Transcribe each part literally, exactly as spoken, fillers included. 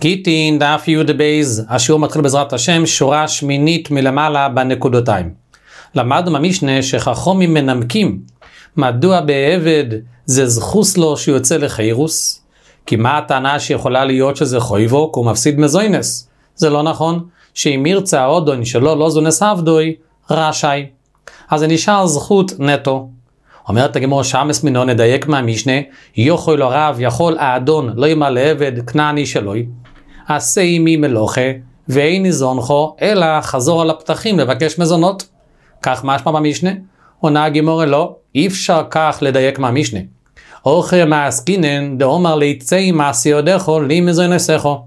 גיטין דף י' בייז, השיעור מתחיל בעזרת השם, שורה שמינית מלמעלה בנקודותיים. למדנו במשנה שחכמים מנמקים, מדוע בעבד זה זכוס לו שיוצא לחיירוס? כי מה הטענה שיכולה להיות שזה חויבו, כי הוא מפסיד מזוינס? זה לא נכון, שאם ירצה האודון שלו לא זונס עבדוי, רשאי. אז זה נשאר זכות נטו. אומרת הגמרא שמס מינו, נדייק מהמשנה, יוכל הרב יכול האדון לא ימלא עבד כנעני שלוי, עשה עמי מלוכה ואין ניזונכו, אלא חזור על הפתחים לבקש מזונות. כך משמע במשנה? עונה הגמרא לא, אי אפשר כך לדייק מהמשנה. אוכל מעסקינן דאמר ליצא מעשיודךו לי מזונסךו.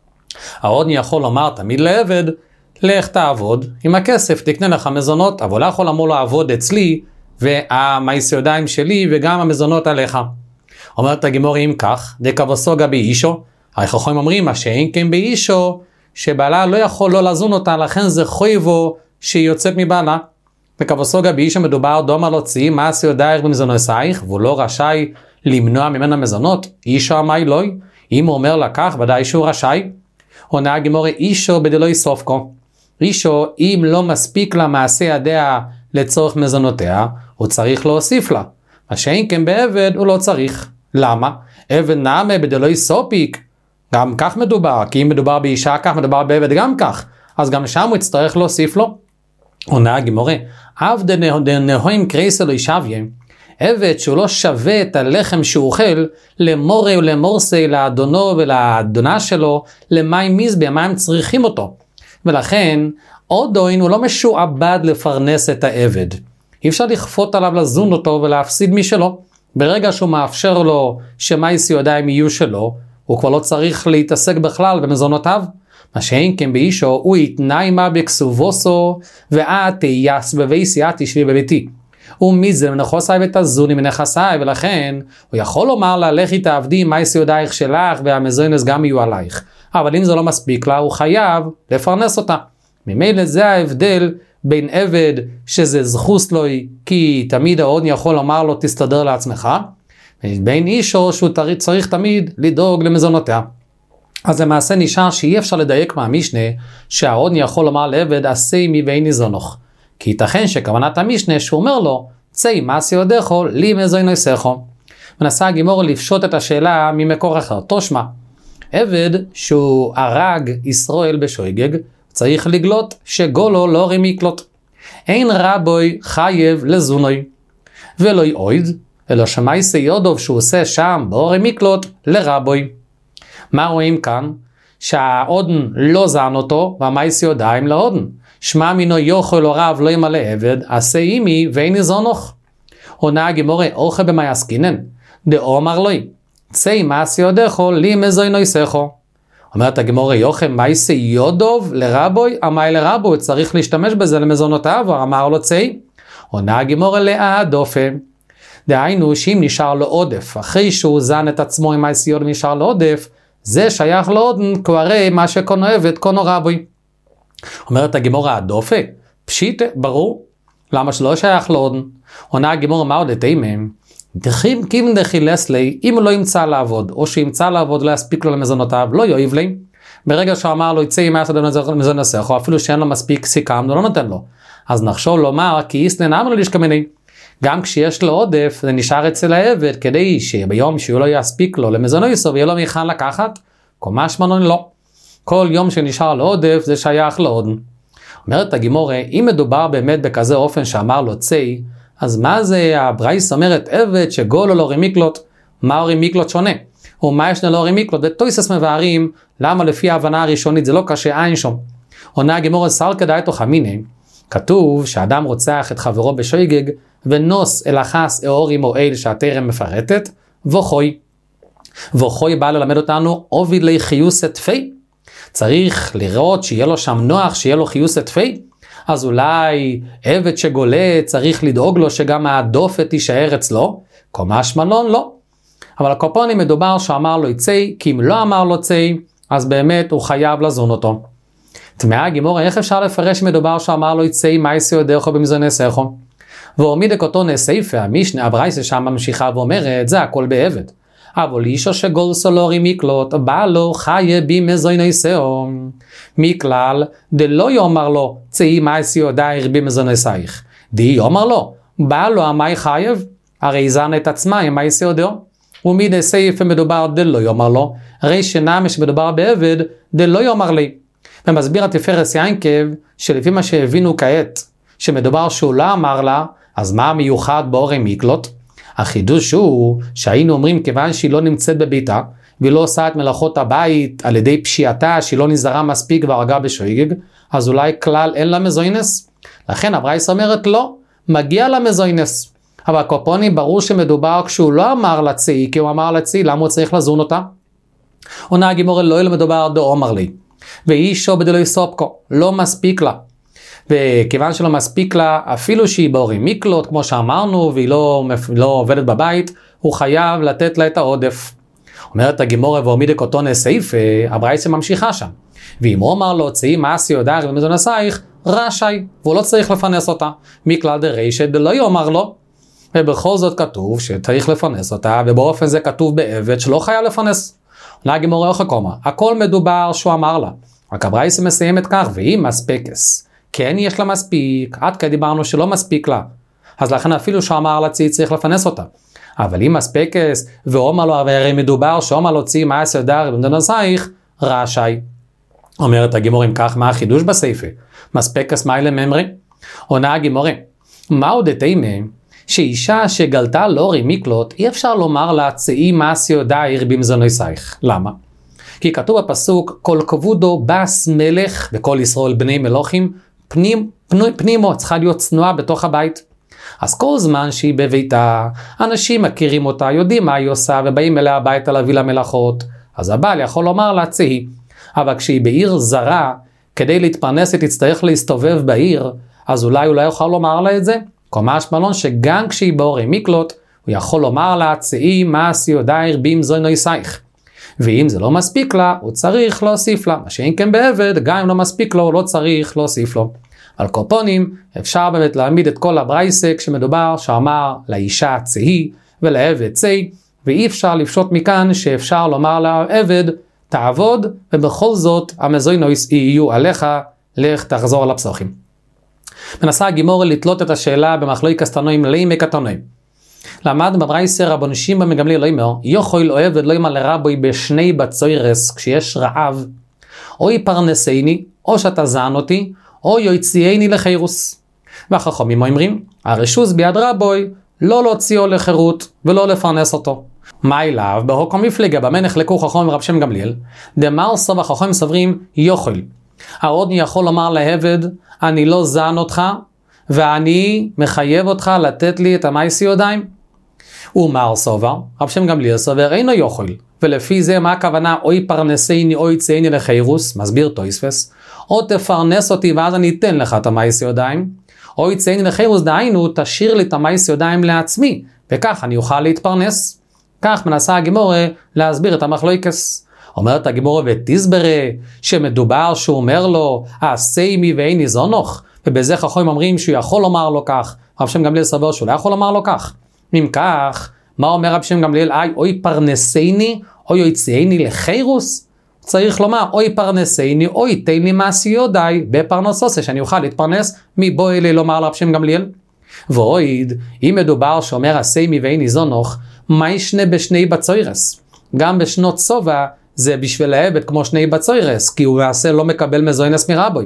האדון יכול לומר תמיד לעבד, לך תעבוד, עם הכסף תקנה לך מזונות, אבל לא יכול אמור לעבוד אצלי, והמעשיודיים שלי וגם המזונות עליך. אומרת הגמרא אם כך, דקבסוגה באישו, החכמים אומרים מה שאין כן באישו, שבעלה לא יכול לא לזון אותה, לכן זה חויבו שיוצאת מבעלה. בקבסוגה באישו מדובר דומה להוציא מעשיודייך במזונותייך, והוא לא רשאי למנוע ממנה מזונות. אישו אמי לוי, אם הוא אומר לה כך, ודאי שהוא רשאי. עונה הגמרא אישו בדלוי סופקו. אישו אם לא מספיק לה מעשה ידיה לצורך מזונותיה, הוא צריך להוסיף לה. מה שאין כן בעבד הוא לא צריך. למה? עבד נעמה בדלוי סופיק, גם כך מדובר, כי אם מדובר באישה כך מדובר בעבד גם כך, אז גם שם הוא יצטרך להוסיף לו. עונה הגמרא, עבד נהוים קרייסה לא ישוויה, עבד שהוא לא שווה את הלחם שהוא אוכל למורה ולמורסי, לאדונו ולאדונה שלו, למים מזבח, מה הם צריכים אותו. ולכן אודוין הוא לא משועבד לפרנס את העבד. אי אפשר לכפות עליו לזון אותו ולהפסיד משלו. ברגע שהוא מאפשר לו שמעשיודיים יהיו שלו, הוא כבר לא צריך להתעסק בכלל במזונותיו. מה שאין כן באישו, הוא יתנאי מה בכסובוסו, ואת תייס בביסי, את תשבי בביתי. ומזה מנכוסי ותזוני מנכסי, ולכן הוא יכול לומר לה, לכי תעבדי מעשיודייך שלך, והמזונס גם יהיו עלייך. אבל אם זה לא מספיק לה, הוא חייב לפרנס אותה. ממילא זה ההבדל בין עבד שזה זכוס לו, כי תמיד האדון יכול לומר לו תסתדר לעצמך, בין אישו שהוא צריך תמיד לדאוג למזונותיה. אז למעשה נשאר שאי אפשר לדייק מהמשנה שהאדון יכול לומר לעבד עשה עמי ואין ניזונך, כי ייתכן שכוונת המשנה שהוא אומר לו צא מעשיודךו לי מזונסךו. מנסה הגמרא לפשוט את השאלה ממקור אחר. תושמע, עבד שהוא הרג ישראל בשוגג צריך לגלות שגולו לא רים יקלוט. אין רבוי חייב לזונוי, ולא יעוד, אלא שמייסי יודוב שהוא עושה שם בו רים יקלוט לרבוי. מה רואים כאן? שהאודן לא זן אותו, והמייסי יודעים לאודן. שמע מינו יוכל או רב לא ימלא עבד, עשה עמי ואין יזונוך. עונה הגמרא אוכל במאי עסקינן, דאמר לוי, צא מעשיודךו לי מזונסךו. אומרת הגמרא יוכל מייסי יודוב לרבוי, אמי לרבוי, צריך להשתמש בזה למזונותיו, אמר לו צא. עונה הגמרא להעדופה, דהיינו שאם נשאר לו עודף, אחרי שהוא זן את עצמו עם מייסי יודוב נשאר לו עודף, זה שייך לאודן, כהרי מה שקונו עבד קונו רבוי. אומרת הגמרא העדופה, פשיט ברור, למה שלא שייך לאודן? עונה הגמרא מה עוד לתימם? דחים כים דחילס לי, אם הוא לא ימצא לעבוד, או שימצא לעבוד לא יספיק לו למזונותיו, לא יאיב לי. ברגע שהוא אמר לו, יצא ימי מזונסך, או אפילו שאין לו מספיק סיכם, לא נותן לו. אז נחשוב לומר, כי איסלן אמר לו לשכמני. גם כשיש לו עודף, זה נשאר אצל העבד, כדי שביום שהוא לא יספיק לו למזונסו, ויהיה לו מיכל לקחת, קומש מנון לא. כל יום שנשאר לו עודף, זה שייך לעודן. אומרת הגמרא, אם מדובר באמת בכזה אופן שאמר לו צא, אז מה זה הברייס אומרת עבד שגולו לא רים יקלוט? מה רים יקלוט שונה? ומה ישנה לא רים יקלוט? ותויסס מבארים, למה לפי ההבנה הראשונית זה לא קשה אין שום. עונה הגמרא שר כדאי תוך המיני, כתוב שאדם רוצח את חברו בשוגג, ונוס אל החס אורים או אל שהתרם מפרטת, וכוי. וכוי בא ללמד אותנו, עוביד לי חיוס אתפי. צריך לראות שיהיה לו שם נוח, שיהיה לו חיוס אתפי. אז אולי עבד שגולה צריך לדאוג לו שגם העדופת תישאר אצלו, קומש מלון לא. אבל הקופונים מדובר שאמר לו יצא, כי אם לא אמר לו צא, אז באמת הוא חייב לזון אותו. תמאה הגמרא, איך אפשר לפרש מדובר שאמר לו יצא מעשיודךו במזונסךו? ועמידק אותו נסייפה, המשנה הברייסה שם ממשיכה ואומרת, זה הכל בעבד. אבל אישו שגול סולורי מקלוט, בא לו חיה בי מזוינסאו. מכלל, דלא יאמר לו, צאי מעשי יודעיר בי מזוינסייך. די יאמר לו, בא לו המי חייב, הרי זן את עצמה עם מעשי יודעו. ומידי סעיף מדובר דלא יאמר לו, הרי שנמש מדובר בעבד, דלא יאמר לי. ומסביר התפרס ינקב, שלפי מה שהבינו כעת, שמדובר שהוא לא אמר לה, אז מה המיוחד באורי מקלוט? החידוש הוא שהיינו אומרים כיוון שהיא לא נמצאת בביתה, והיא לא עושה את מלאכות הבית על ידי פשיעתה, שהיא לא נזהרה מספיק והרגה בשוגג, אז אולי כלל אין לה מזוינס? לכן הברייתא אומרת לא, מגיע לה מזוינס. אבל הקופונים ברור שמדובר כשהוא לא אמר לצאי, כי הוא אמר לצאי, למה הוא צריך לזון אותה? עונה הגימורה לא אלא מדובר דו אומר לי, ואישו בדלא יסופקו, לא מספיק לה. וכיוון שלא מספיק לה, אפילו שהיא באורי מקלוט, כמו שאמרנו, והיא לא, לא עובדת בבית, הוא חייב לתת לה את העודף. אומרת הגימורה ועומידי קוטוני סעיף, הברייתא ממשיכה שם. ואם הוא אמר לו, צאי מעשי יודעיר בי מזוינסייך, רשאי, והוא לא צריך לפרנס אותה. מכלל דרישא דלא יאמר לו, ובכל זאת כתוב שצריך לפרנס אותה, ובאופן זה כתוב בעבד שלא חייב לפרנס. עונה הגימורה אוכל קומה, הכל מדובר שהוא אמר לה. רק הברייתא מסיימת כך, והיא מספקס. כן יש לה מספיק, עד כדי דיברנו שלא מספיק לה. אז לכן אפילו שהוא אמר לה צאי צריך לפרנס אותה. אבל אם מספקס, ואומר לו, הרי מדובר שאומר לו צאי מעשי יודעיר בי מזוינסייך, רשאי. אומרת הגימורה אם כך, מה החידוש בסעיף? מספקס מיילה ממרי? עונה הגימורה, מהו דתימה? שאישה שגלתה לאורי מקלוט, אי אפשר לומר לה צאי מעשי יודעיר בי מזוינסייך. למה? כי כתוב בפסוק, כל כבודו בס מלך, וכל ישראל בני מלוכים, פנים, פנו, פנימו צריכה להיות צנועה בתוך הבית. אז כל זמן שהיא בביתה, אנשים מכירים אותה, יודעים מה היא עושה, ובאים אליה הביתה להביא לה מלאכות, אז הבעל יכול לומר לה צאי. אבל כשהיא בעיר זרה, כדי להתפרנס היא תצטרך להסתובב בעיר, אז אולי הוא לא יכול לומר לה את זה? משמע לן שגם כשהיא באורי מקלוט, הוא יכול לומר לה צאי מעשי יודעיר בי מזוינסייך. ואם זה לא מספיק לה, הוא צריך להוסיף לה. מה שאין כן בעבד, גם אם לא מספיק לו, הוא לא צריך להוסיף לו. על קופונים, אפשר באמת להעמיד את כל הברייתא כשמדובר שאמר לאישה צאי ולעבד צאי, ואי אפשר לפשוט מכאן שאפשר לומר לעבד תעבוד, ובכל זאת המזוינוס יהיו עליך, לך תחזור לפסוחים. מנסה הגימורה לתלות את השאלה במחלוקת תנועים לימי כתנועים. למד בברייתא רבן שמעון בן גמליאל לא אומר, יכול או עבד לא יאמר לרבי בשני בצוירס כשיש רעב, או יפרנסני, או שתזן אותי, או יוציאני לחירוס. והחכמים אומרים, הרשוס ביד רבוי, לא להוציאו לחירות ולא לפרנס אותו. מה אליו? בהוקם מפלגה, במה נחלקו חכמים רב שם גמליאל, דמר סוב החכמים סוברים יוכל. העוד יכול לומר לעבד, אני לא זן אותך, ואני מחייב אותך לתת לי את המעשי ידיים. ומר סובר, רב שם גמליאל סובר אינו יוכל. ולפי זה מה הכוונה אוי פרנסני אוי צייני לחירוס, מסביר תוספות, או תפרנס אותי ואז אני אתן לך את המעשי ידיים, אוי צייני לחירוס דהיינו תשאיר לי את המעשי ידיים לעצמי, וכך אני אוכל להתפרנס. כך מנסה הגימורה להסביר את המחלוקת. אומרת הגימורה ותסברה שמדובר שהוא אומר לו עשי מי ואיני זונוך, ובזה חכמים אומרים שהוא יכול לומר לו כך. רב שם גמליאל סבר שהוא לא יכול לומר לו כך. אם כך, מה אומר רב שם גמליאל? אי, אוי פרנסני, אוי יוציאני לחירוס? צריך לומר, אוי פרנסני, אוי תן לי מעשי ידיי בפרנסוסה, שאני אוכל להתפרנס. מבוא אלי לומר לרב שם גמליאל? ואויד, אם מדובר שאומר עשי מי ואיני זונוך, מה ישנה בשני בצוירס? גם בשנות סובה, זה בשביל העבד כמו שני בצוירס, כי הוא מעשה לא מקבל מזוינס מרבוי.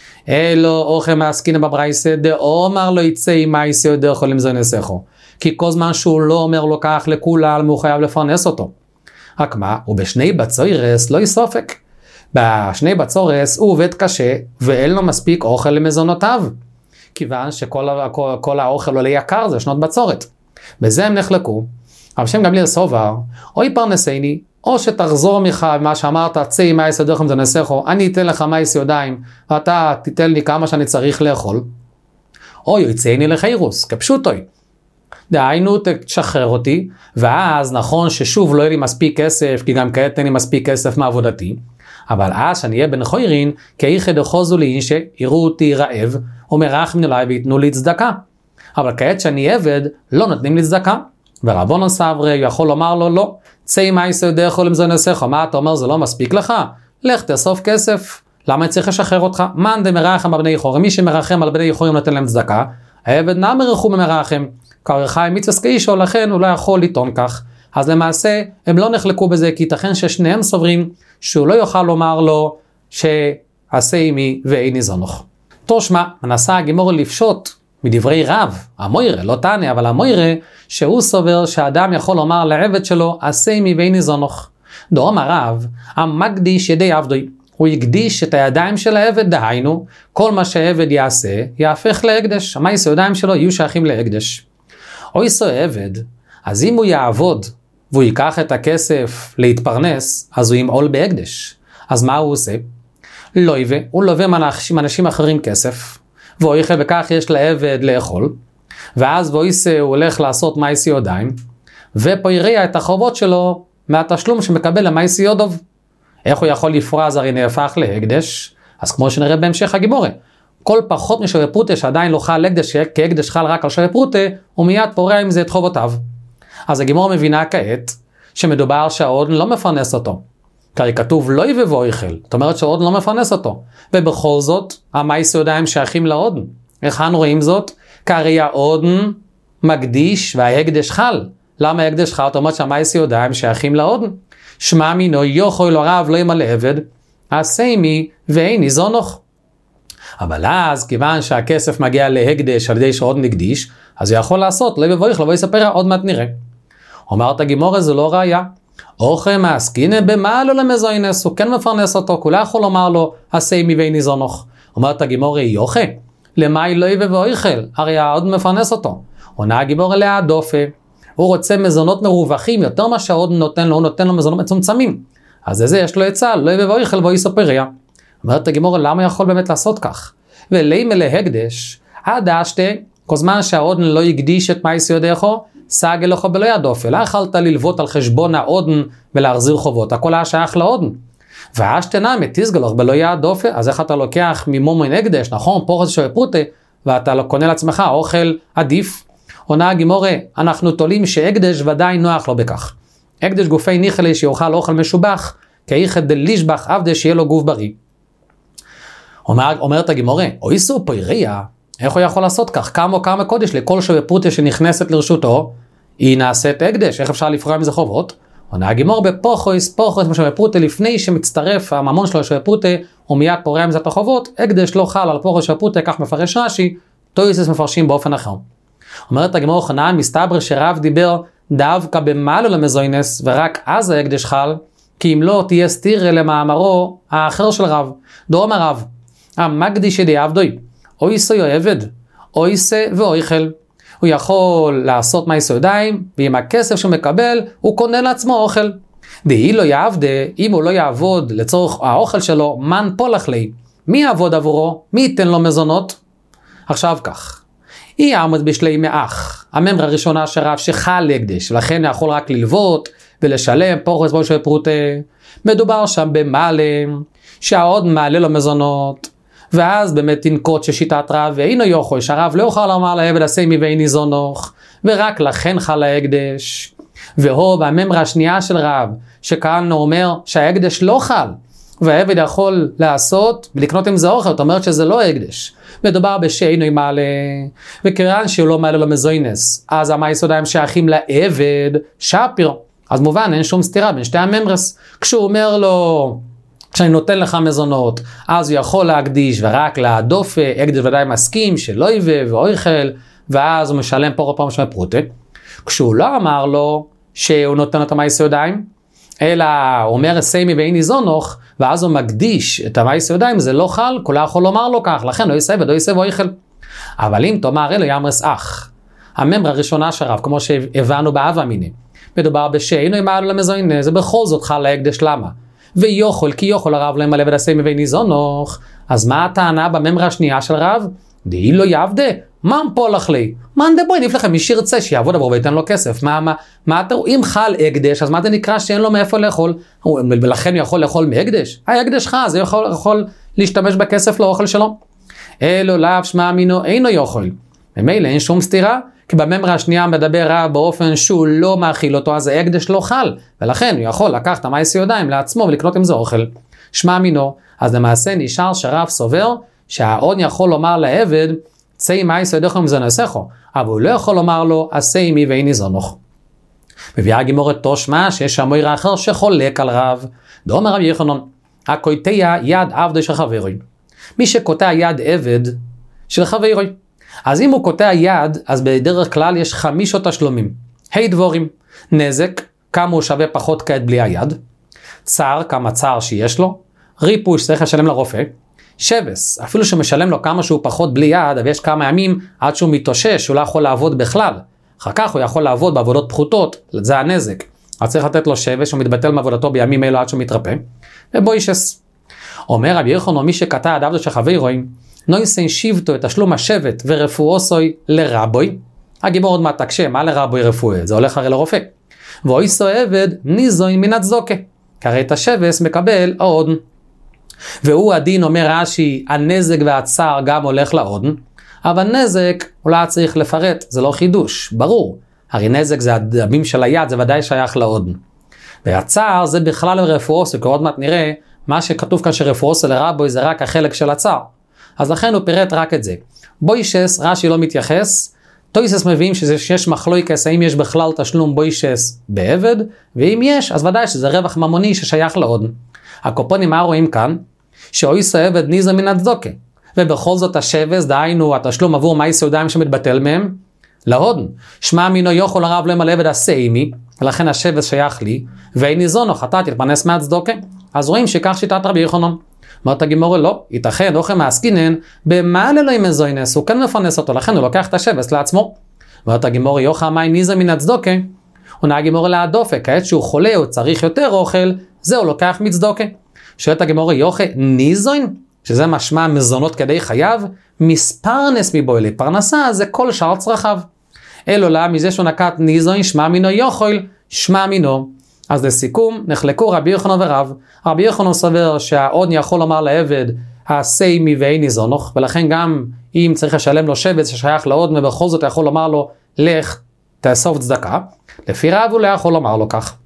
אלו אוכל מעסקין בברייתא דאמר לו יצא מעשי ידך יכול למזוינסך. כי כל זמן שהוא לא אומר לו כך לכולם, הוא חייב לפרנס אותו. רק מה? הוא בשני בצוירס לא יסופק. בשני בצוירס הוא עובד קשה, ואין לו מספיק אוכל למזונותיו. כיוון שכל כל, כל האוכל עולה יקר, זה שנות בצורת. בזה הם נחלקו. רב שם גמליאל סובר, אוי פרנסני, או שתחזור ממך מה שאמרת, צאי מעשי ידך מזוינסך, אני אתן לך מעשי ידיים, ואתה תיתן לי כמה שאני צריך לאכול. או יצאני לחירוס, כפשוטוי. דהיינו תשחרר אותי, ואז נכון ששוב לא יהיה לי מספיק כסף, כי גם כעת אין לי מספיק כסף מעבודתי, אבל אז שאני אהיה בן חוירין, כי איכא דחוזו לי שיראו אותי רעב, ומרחמים אליי ויתנו לי צדקה. אבל כעת שאני עבד, לא נותנים לי צדקה. ורבונן סברי יכול לומר לו לא, צא מייסו דרך למזון נסך, מה אתה אומר זה לא מספיק לך? לך תאסוף כסף, למה צריך לשחרר אותך? מאן דמרחם על בני יחורים, מי שמרחם על בני יחורים נותן להם צדקה, העבד נא מרחום ממרחם, כערכי מצווה כאישו, לכן הוא לא יכול לטעון כך. אז למעשה הם לא נחלקו בזה, כי ייתכן ששניהם סוברים שהוא לא יוכל לומר לו שעשה עמי ואיני זונוך. תושמע, מנסה הגימור לפשוט מדברי רב, המוירה, לא תענה, אבל המוירה, שהוא סובר שהאדם יכול לומר לעבד שלו, עשה עמי ואיני זונוך. דורם הרב, המקדיש ידי עבדוי, הוא יקדיש את הידיים של העבד, דהיינו, כל מה שהעבד יעשה, יהפך להקדש, המעשה הידיים שלו יהיו שייכים להקדש. או יסו עבד, אז אם הוא יעבוד, והוא ייקח את הכסף להתפרנס, אז הוא ימעול בהקדש. אז מה הוא עושה? לא יווה, הוא לווה מאנשים, אנשים אחרים כסף, והוא יחל בכך יש לעבד לאכול, ואז ואיסה הוא הולך לעשות מייסי ידיים, ופה יריע את החובות שלו מהתשלום שמקבל למייסי יודוב. איך הוא יכול לפרוע? אז הרי נהפך להקדש, אז כמו שנראה בהמשך הגימורה, כל פחות משווה פרוטה שעדיין לא חל הקדש, כי הקדש חל רק על שווה פרוטה, הוא מיד פורע עם זה את חובותיו. אז הגימורה מבינה כעת שמדובר שהאודן לא מפרנס אותו. כי כתוב לא יבוא ואוכל, זאת אומרת שהאודן לא מפרנס אותו. ובכל זאת, המייסי ידיים שייכים לאודן. איך אנו רואים זאת? כי הרי האודן מקדיש וההקדש חל. למה ההקדש חל? זאת אומרת שהמייסי ידיים שייכים לאודן. שמע מינו יוכל הרב לא ימלא עבד, עשה עמי ואיני זונוך. אבל אז, כיוון שהכסף מגיע להקדש על ידי שעוד נקדיש, אז הוא יכול לעשות, לא יבואיך, לא יספר, עוד מעט נראה. אומרת הגימורה, זה לא ראיה. אוכל מעסקינא במה לא למזוינס, הוא כן מפרנס אותו, כולה יכול לומר לו, עשה עמי ואיני זונוך. אומרת הגימורה, יוכה, למה לא יבואיך, הרי עוד מפרנס אותו. עונה הגימורה להעדופה, הוא רוצה מזונות מרווחים, יותר מה שעוד נותן לו, הוא נותן לו מזונות מצומצמים. אז לזה יש לו עצה, לא יבואיך, בוא יספריה. אומרת הגימורה, למה יכול באמת לעשות כך? ולימה להקדש, עד אשתה, כל זמן שהאודן לא יקדיש את מייסי ידיכו, סגל לך בלא ידופה, לא יכלת ללוות על חשבון האודן ולהחזיר חובות, הכל היה שייך לאודן. ואשתה נמי, תסגל לך בלא ידופה, אז איך אתה לוקח ממומן הקדש, נכון, פורס שווה פרוטה, ואתה קונה לעצמך אוכל עדיף. עונה הגימורה, אנחנו תולים שהקדש ודאי נוח לו בכך. הקדש גופי ניחלי שיוכל אוכל משובח, כאיכד דלישבח עבדה שיהיה לו גוף בריא. אומר, אומרת הגימורה, או איסור פויריה, איך הוא יכול לעשות כך? כמה או כמה קודש לכל שווה פרוטה שנכנסת לרשותו, היא נעשית הקדש, איך אפשר לפרוע מזה חובות? עונה הגימורה בפוחויס, פוחויס משווה פרוטה, לפני שמצטרף הממון שלו לשווה פרוטה, הוא מיד פורע מזה את החובות, הקדש לא חל על פוחויס שווה פרוטה, כך מפרש רש"י, טויסס מפרשים באופן אחר. אומרת הגימורה חנן, מסתבר שרב דיבר דווקא במעלה למזוינס, ורק אז ההקדש חל, כי אם לא תהיה סתירה למאמרו האחר של רב. דורם הרב, המקדיש ידי עבדוי, או יישא עבד, או יישא ואוכל. הוא יכול לעשות מייסו ידיים, ועם הכסף שהוא מקבל, הוא קונה לעצמו אוכל. דהי לא יעבדה, אם הוא לא יעבוד לצורך האוכל שלו, מן פולח לי. מי יעבוד עבורו? מי ייתן לו מזונות? עכשיו כך. היא יעמוד בשלי מאח, הממרה הראשונה שרב שחל להקדש, ולכן יכול רק ללוות ולשלם פורס בו של פרוטה. מדובר שם במעלה, שהעוד מעלה לו מזונות, ואז באמת תנקוט ששיטת רב, ואינו יוכל, שהרב לא יוכל לומר לעבד עשה עמי ואיני זונוך, ורק לכן חל ההקדש. והוא והממרה השנייה של רב, שכאן הוא אומר שההקדש לא חל, והעבד יכול לעשות ולקנות עם זה אוכל, זאת אומרת שזה לא הקדש. מדובר בשאינו מעלה, וכיוון שהוא לא מעלה לו מזוינס, אז המייסי ידיים שייכים לעבד שפיר. אז מובן, אין שום סתירה בין שתי הממרס. כשהוא אומר לו, כשאני נותן לך מזונות, אז הוא יכול להקדיש ורק להדוף, הקדש ודאי מסכים שלא יבוא ואוכל, ואז הוא משלם פה פעם שמה פרוטה. כשהוא לא אמר לו שהוא נותן את המייסי ידיים, אלא הוא אומר עשה עמי ואיני זונוך, ואז הוא מקדיש את המייסי ידיים, זה לא חל, כולה יכול לומר לו כך, לכן לא יישא עבד, לא יישא ואוכל. אבל אם תאמר אלו ימרס אח, הממרה הראשונה שרב, כמו שהבנו באב המיני, מדובר בשאינו מעלה למזוינס, זה בכל זאת חל להקדש. למה? ויוכל, כי יוכל הרב למלא ודעשה עמי ואיני זונוך. אז מה הטענה בממרה השנייה של רב? דהי לא יעבדה, מן פולח לי, מן דבוי, נפלא לכם, מי שירצה שיעבוד עבור וייתן לו כסף. מה, מה, מה אתה, אם חל הקדש, אז מה זה נקרא שאין לו מאיפה לאכול? ולכן הוא יכול לאכול מהקדש? ההקדש חל, זה יכול, יכול להשתמש בכסף לאוכל שלו. אלו לאו שמע מינו אינו יוכל. ממילא אין שום סתירה, כי בממרה השנייה מדבר רב באופן שהוא לא מאכיל אותו, אז ההקדש לא חל, ולכן הוא יכול לקחת המייסי ידיים לעצמו ולקנות עם זה אוכל. שמע מינו, אז למעשה נשאר שרב סובר שהעוד יכול לומר לעבד, צאי מייסי ידך עם זה נסחו, אבל הוא לא יכול לומר לו, עשה עמי ואיני זונוך. מביאה גימורת תושמה שיש המויר האחר שחולק על רב. דאמר רבי יוחנן, הקוטע יד עבדו של חברוי. מי שקוטע יד עבד של חברוי. אז אם הוא קוטע יד, אז בדרך כלל יש חמישות תשלומים. היי דבורים, נזק, כמה הוא שווה פחות כעת בלי היד. צער, כמה צער שיש לו. ריפוי שצריך לשלם לרופא. שבס, אפילו שמשלם לו כמה שהוא פחות בלי יד, אבל יש כמה ימים עד שהוא מתאושש, הוא לא יכול לעבוד בכלל. אחר כך הוא יכול לעבוד בעבודות פחותות, זה הנזק. אז צריך לתת לו שבס, שהוא מתבטל מעבודתו בימים אלו עד שהוא מתרפא. ובוישס. אומר רבי יוחנן, מי שקטע יד עבדו של חברוי, נויסן שיבתו את תשלום השבט ורפואוסוי לרבוי. הגימור עוד מעט תקשה, מה לרבוי רפואה? זה הולך הרי לרופא. ואויסו עבד ניזוין מן הצדוקה. כי את השבס מקבל העודן. והוא הדין, אומר רש"י, הנזק והצער גם הולך לעודן, אבל נזק אולי צריך לפרט, זה לא חידוש, ברור. הרי נזק זה הדמים של היד, זה ודאי שייך לעודן. והצער זה בכלל רפואוסו, כי עוד מעט נראה, מה שכתוב כאן שרפואוסו לרבוי זה רק החלק של הצער. אז לכן הוא פירט רק את זה. בוישס, רש"י לא מתייחס, טויסס מביאים שיש מחלוקס, האם יש בכלל תשלום בוישס בעבד, ואם יש, אז ודאי שזה רווח ממוני ששייך לעודן. הקופונים מה רואים כאן? שאויסו עבד ניזו מן הצדוקה, ובכל זאת השבס, דהיינו התשלום עבור מייסי ידיים שמתבטל מהם, להודן. שמע מינו יוכל הרב להם על עבד עשה עמי, ולכן השבס שייך לי, ואיני זונוך, אתה תתפרנס מהצדוקה. אז רואים שכך שיטת רבי יוחנן. אומרת הגימורה לא, ייתכן אוכל מעסקינן, במה אלוהים מזוינס, הוא כן מפרנס אותו, לכן הוא לוקח את השבס לעצמו. אומרת הגימורה יוכל מי ניזו מן הצדוקה, הוא נהג גימורה להדופק, כעת שהוא חולה הוא צריך יותר אוכל, זהו לוקח מצדוקה. שואלת הגימורה יוכל ניזוין, שזה משמע מזונות כדי חייו, מספרנס מבוילי, פרנסה זה כל שאר צרכיו. אלו לה מזה שהוא נקט ניזוין, שמע מינו יוכל, שמע מינו. אז לסיכום, נחלקו רבי יוחנן ורב. רבי יוחנן סובר שהעוד יכול לומר לעבד, העשה עמי ואיני זונוך, ולכן גם אם צריך לשלם לו שבט ששייך לעוד, ובכל זאת יכול לומר לו, לך תאסוף צדקה. לפי רב הוא לא יכול לומר לו כך.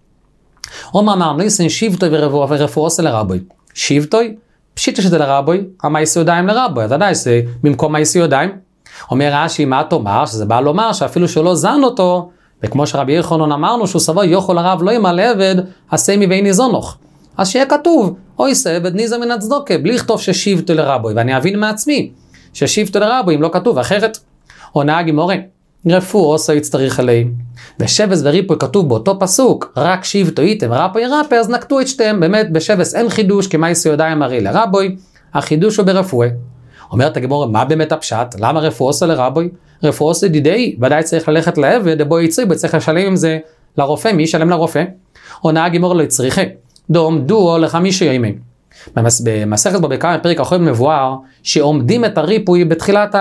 אומר אמר, ניסן שיבטוי ורפואוסי לרבוי. שיבטוי, פשיטה שזה לרבוי, המייסי ידיים לרבוי, אתה יודע, זה במקום מייסי ידיים. אומר רש"י, מה תאמר? שזה בא לומר שאפילו שהוא לא זן אותו, וכמו שרבי יוחנן אמרנו שהוא סבור יוכל הרב לא ימלא עבד, עשה עמי ואיני זונוך. אז שיהיה כתוב, אויסו עבד ניזו מן הצדוקה, בלי לכתוב ששיבטו לרבוי, ואני אבין מעצמי, ששיבטו לרבוי אם לא כתוב אחרת. עונה הגימורה, רפואוסו יצטריך אלי. בשבס וריפוי כתוב באותו פסוק, רק שיבטו איתם רפוי רפוי, אז נקטו את שתיהם, באמת בשבס אין חידוש, כי מייסי ידיים הרי לרבוי, החידוש הוא ברפואה. אומרת הגימורה, מה באמת הפשט? למה רפואוסו לרבוי? רפואוסו דידי, ודאי צריך ללכת לעבד, בו יצריך, וצריך לשלם עם זה לרופא, מי ישלם לרופא? עונה הגימורה לא יצריכה, דום דו לחמישה ימים. במסכת בבא קמא בפרק אחרון מבואר, שעומדים את הריפוי בתחילת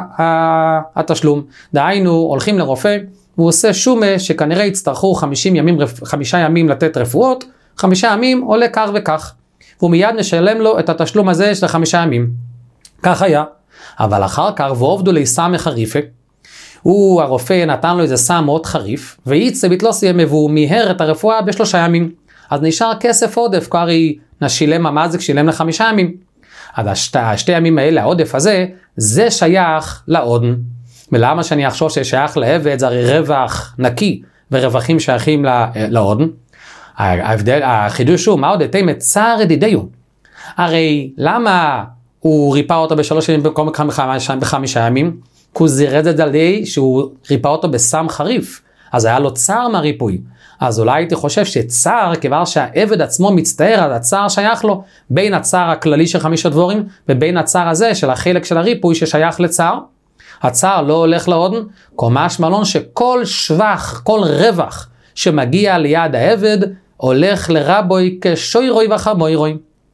התשלום. דהיינו, הולכים לרופא, והוא עושה שומה שכנראה יצטרכו חמישים ימים, חמישה ימים לתת רפואות, חמישה ימים עולה כך וכך. והוא מיד נשלם לו את התשלום הזה של חמישה ימים. כך היה. אבל אחר כך, ועובדו לי סמך חריפה, הוא, הרופא, נתן לו איזה סם מאוד חריף, וייצא ביטלו סיימה, והוא מיהר את הרפואה בשלושה ימים. אז נשאר כסף עודף, קרי נשילם המזק, שילם לחמישה ימים. אז השתי, השתי ימים האלה, העודף הזה, זה שייך לעודן. ולמה שאני אחשוב ששייך לעבד, זה הרי רווח נקי, ורווחים שייכים לעודן. ההבדל, החידוש הוא, מה עוד אתם את צער ידידיו? הרי למה הוא ריפא אותו בשלוש ימים במקום בחמישה ימים? כי הוא זירז את זה על ידי שהוא ריפא אותו בסם חריף. אז היה לו צער מהריפוי. אז אולי הייתי חושב שצער, כבר שהעבד עצמו מצטער, אז הצער שייך לו בין הצער הכללי של חמישה דבורים, ובין הצער הזה של החלק של הריפוי ששייך לצער. הצער לא הולך לעודן, קומש מלון שכל שבח, כל רווח שמגיע ליד העבד, הולך לרבוי כשוירוי וחמוירוי.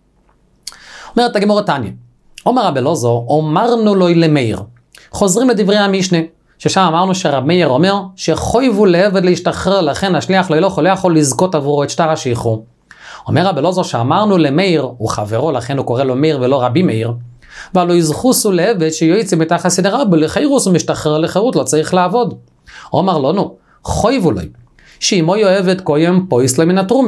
אומרת הגמרא תניא, אומר רבי אלעזר, אמרנו לו למאיר. חוזרים לדברי המשנה, ששם אמרנו שרב מאיר אומר, שחויבו לעבד להשתחרר, לכן השליח לא יכול, לא יכול לזכות עבורו את שטר השחרור. אומר רבי אלעזר שאמרנו למאיר, הוא חברו, לכן הוא קורא לו מאיר ולא רבי מאיר, אבל לא יזכוסו לעבד שיועצים מתחת סדר רבי, לחירוס הוא משתחרר לחירות, לא צריך לעבוד. אומר לנו, חויבו לו, שאמו יאהבת קוים פויס לו מן התרומה.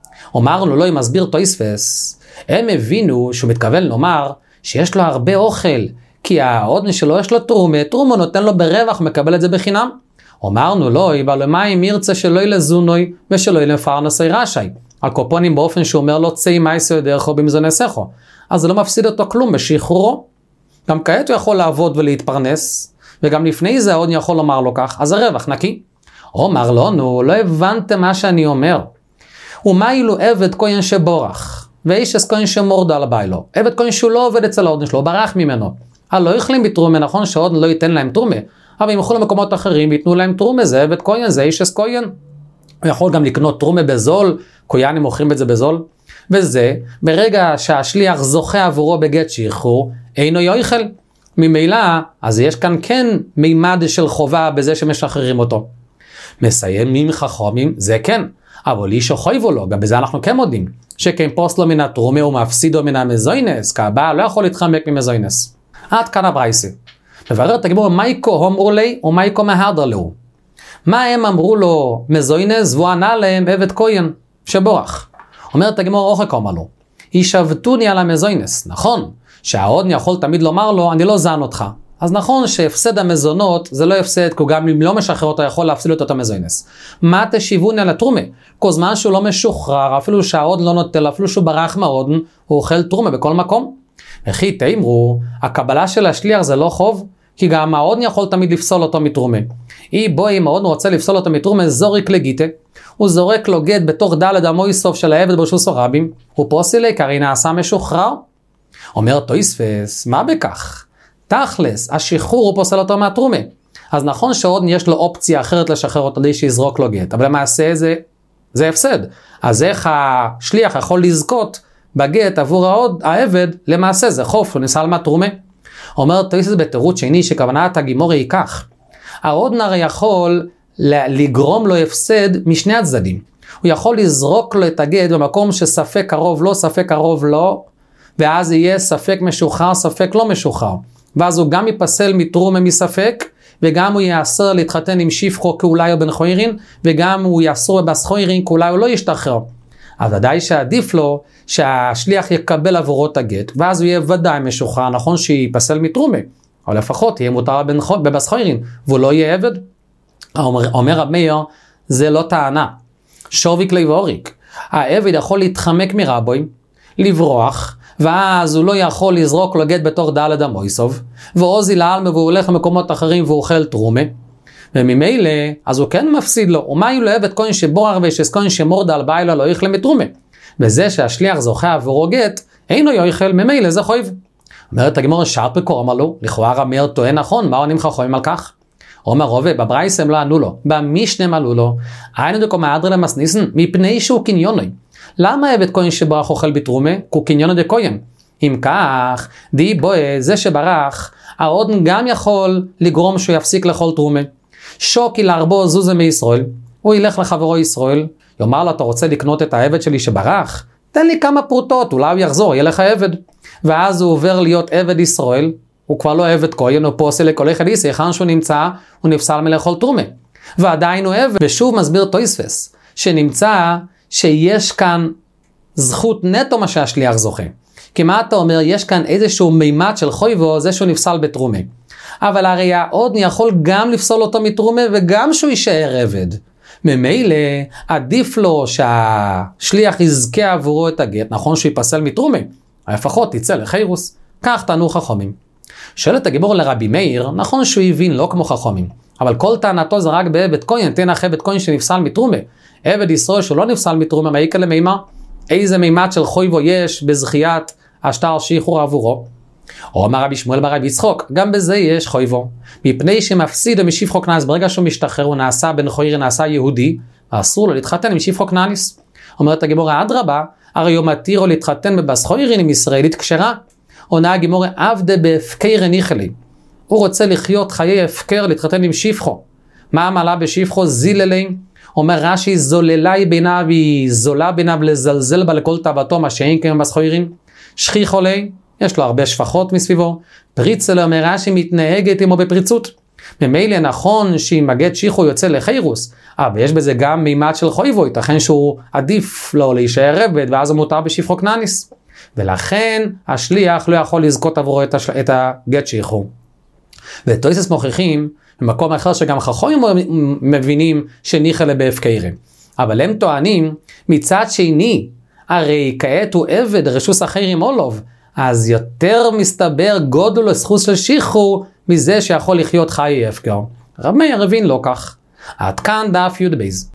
אמרנו לו, אם מסביר תוספס, הם הבינו שהוא מתכוון לומר שיש לו הרבה אוכל, כי העודן שלו יש לו תרומה, תרומה נותן לו ברווח, מקבל את זה בחינם. אמרנו לו, אבל מה אם ירצה שלא ילזונוי ושלא ילפרנסי רשי? הקופונים באופן שהוא אומר לו, צאי מייסו ידרכו במזונסךו. אז זה לא מפסיד אותו כלום בשחרורו. גם כעת הוא יכול לעבוד ולהתפרנס, וגם לפני זה העודן יכול לומר לו כך, אז הרווח נקי. אומר לו, נו, לא הבנתם מה שאני אומר. ומה אילו עבד כהן שבורח, ואיש אז כהן שמורדה על ביילו, עבד כהן שהוא לא עובד אצל העודן שלו, ברח ממנו. הלא יכולים בתרומה, נכון שהעודן לא ייתן להם תרומה, אבל אם יוכלו למקומות אחרים ויתנו להם תרומה, זה עבד כהן, זה איש אז כהן. הוא יכול גם לקנות תרומה בזול, כהנים מוכרים את זה בזול, וזה, ברגע שהשליח זוכה עבורו בגט שחרור, אינו יויכל. ממילא, אז יש כאן כן מימד של חובה בזה שמשחררים אותו. מסיימים חכמים, זה כן, אבל איש חויבו לו, גם בזה אנחנו כן מודים, שכן פוסט לו מן התרומה ומפסידו מן המזוינס, כי הבעל לא יכול להתחמק ממזוינס. עד כאן הברייסה. מברר את הגיבור, מייקו אמרו לי ומייקו מהדר לו. מה הם אמרו לו מזוינס, והוא ענה להם עבד כהן שבורח. אומרת הגיבור, אוכל אמר לו, ישבתוני על המזוינס. נכון, שהעודן יכול תמיד לומר לו, אני לא זן אותך. אז נכון שהפסד המזונות זה לא הפסד, כי גם אם לא משחרר אותו יכול להפסיד אותו את המזוינס. מה תשיבוני על התרומה? כל זמן שהוא לא משוחרר, אפילו שהעודן לא נוטל, אפילו שהוא ברח מהעודן, הוא אוכל תרומה בכל מקום. וכי תאמרו, הקבלה של השליח זה לא חוב, כי גם העודן יכול תמיד לפסול אותו מתרומה. אי בו אם העודן רוצה לפסול אותו מתרומה, זוריק לגיטה, הוא זורק לו גט בתוך דלת המויסוף של העבד ברשוס הרבים, הוא פוסילי, כי נעשה משוחרר. אומר תוספס, מה בכך? תכלס, השחרור הוא פוסל אותו מהתרומה. אז נכון שעודן יש לו אופציה אחרת לשחרר אותו די שיזרוק לו גט, אבל למעשה זה, זה הפסד. אז איך השליח יכול לזכות בגט עבור העוד, העבד, למעשה זה חוף, הוא נסל מהתרומה. אומר תוספס בתירוץ שני שכוונת הגימור היא כך. העודן הרי יכול לגרום לו הפסד משני הצדדים. הוא יכול לזרוק לו את הגט במקום שספק קרוב לא, ספק קרוב לא, ואז יהיה ספק משוחרר, ספק לא משוחרר. ואז הוא גם ייפסל מתרומה מספק, וגם הוא יאסר להתחתן עם שפחו כאולי או בן חוירין, וגם הוא יאסר בבס חוירין כאולי הוא לא ישתחרר. אז ודאי שעדיף לו שהשליח יקבל עבורו את הגט, ואז הוא יהיה ודאי משוחרר, נכון שיפסל מתרומה, אבל לפחות יהיה מותר בבס חוירין, והוא לא יהיה עבד. אומר, אומר רב מאיר, זה לא טענה. שוביק לי ואוריק. העבד יכול להתחמק מרבוי, לברוח, ואז הוא לא יכול לזרוק לו גט בתוך דלת המויסוב, ועוזי לעלמה והוא הולך למקומות אחרים והוא אוכל תרומה, וממילא, אז הוא כן מפסיד לו, ומה אם לא עבד כהן שבורח וישס כהן שמורדה על ביילו לא יאכל מתרומה, וזה שהשליח זוכה עבורו גט, אינו יאכל, ממילא זה חויב. אומרת הגמרא שרפקו, אמר לו, לכאורה רב מאיר טוען נכון, מה עונים חכמים על כך? אומר רובה, בברייס הם לא ענו לו, במשנה הם ענו לו, היינו דקו מהדרי למסניסן, מפני שהוא קניונוי. למה עבד כהן שברח אוכל בתרומה? הוא קניונו דקוים. אם כך, די בואה, זה שברח, העודן גם יכול לגרום שהוא יפסיק לאכול תרומה. שוקי להרבו זוזה מישראל, הוא ילך לחברו ישראל, יאמר לו, אתה רוצה לקנות את העבד שלי שברח? תן לי כמה פרוטות, אולי הוא יחזור, יהיה לך עבד. ואז הוא עובר להיות עבד ישראל, הוא כבר לא עבד כהן, הוא פוסל לכל אחד איסי, היכן שהוא נמצא, הוא נפסל מלאכול תרומה. ועדיין הוא עבד, ושוב מסביר תוספס, שנמצא שיש כאן זכות נטו מה שהשליח זוכה. כי מה אתה אומר, יש כאן איזשהו מימד של חויבו, זה שהוא נפסל בתרומה. אבל הרי העודן יכול גם לפסול אותו מתרומה, וגם שהוא יישאר עבד. ממילא, עדיף לו שהשליח יזכה עבורו את הגט, נכון שהוא ייפסל מתרומה, לפחות יצא לחיירוס, כך תענו חכמים. שואלת הגיבור לרבי מאיר, נכון שהוא הבין לא כמו חכמים, אבל כל טענתו זה רק בעבד כהן, תן אחרי עבד כהן שנפסל מתרומה. עבד ישראל שהוא לא נפסל מתרומה, מה יקה למימה? איזה מימד של חויבו יש בזכיית השטר שחרור עבורו? או אמר רבי שמואל ברבי יצחוק, גם בזה יש חויבו. מפני שמפסיד משפחו כנעס, ברגע שהוא משתחרר, הוא נעשה בן חויר, נעשה יהודי, אסור לו להתחתן עם שפחו כנעניס. אומרת הגימורה, אדרבה, הרי הוא מתיר לו להתחתן בבס חוירין עם ישראלית כשרה. עונה הגימורה, עבדה בהפקר ניחלי. הוא רוצה לחיות חיי הפקר, להתחתן עם שפחו. מה המעלה בשפחו? זיללי. אומר רש"י, זוללה ביניו, היא זולה ביניו לזלזל בה לכל תאוותו, מה שאין כאן בבס חוירין. שכיחו לי, יש לו הרבה שפחות מסביבו. פריצה לו, אומר רש"י, מתנהגת עמו בפריצות. ממילא נכון שאם הגט שיחו יוצא לחירוס, אבל יש בזה גם מימד של חויבו, ייתכן שהוא עדיף לו להישאר עבד, ואז הוא מותר בשפחו כנניס. ולכן השליח לא יכול לזכות עבורו את, השל... את הגט שיחו. ותויסס מוכיחים, במקום אחר שגם חכמים מבינים שניחלה בהפקרים. אבל הם טוענים, מצד שני, הרי כעת הוא עבד רשוס אחרים אולוב, אז יותר מסתבר גודל הזכות של שיחו, מזה שיכול לחיות חיי הפקר. רב מאיר הבין לא כך. עד כאן דף י' בייז.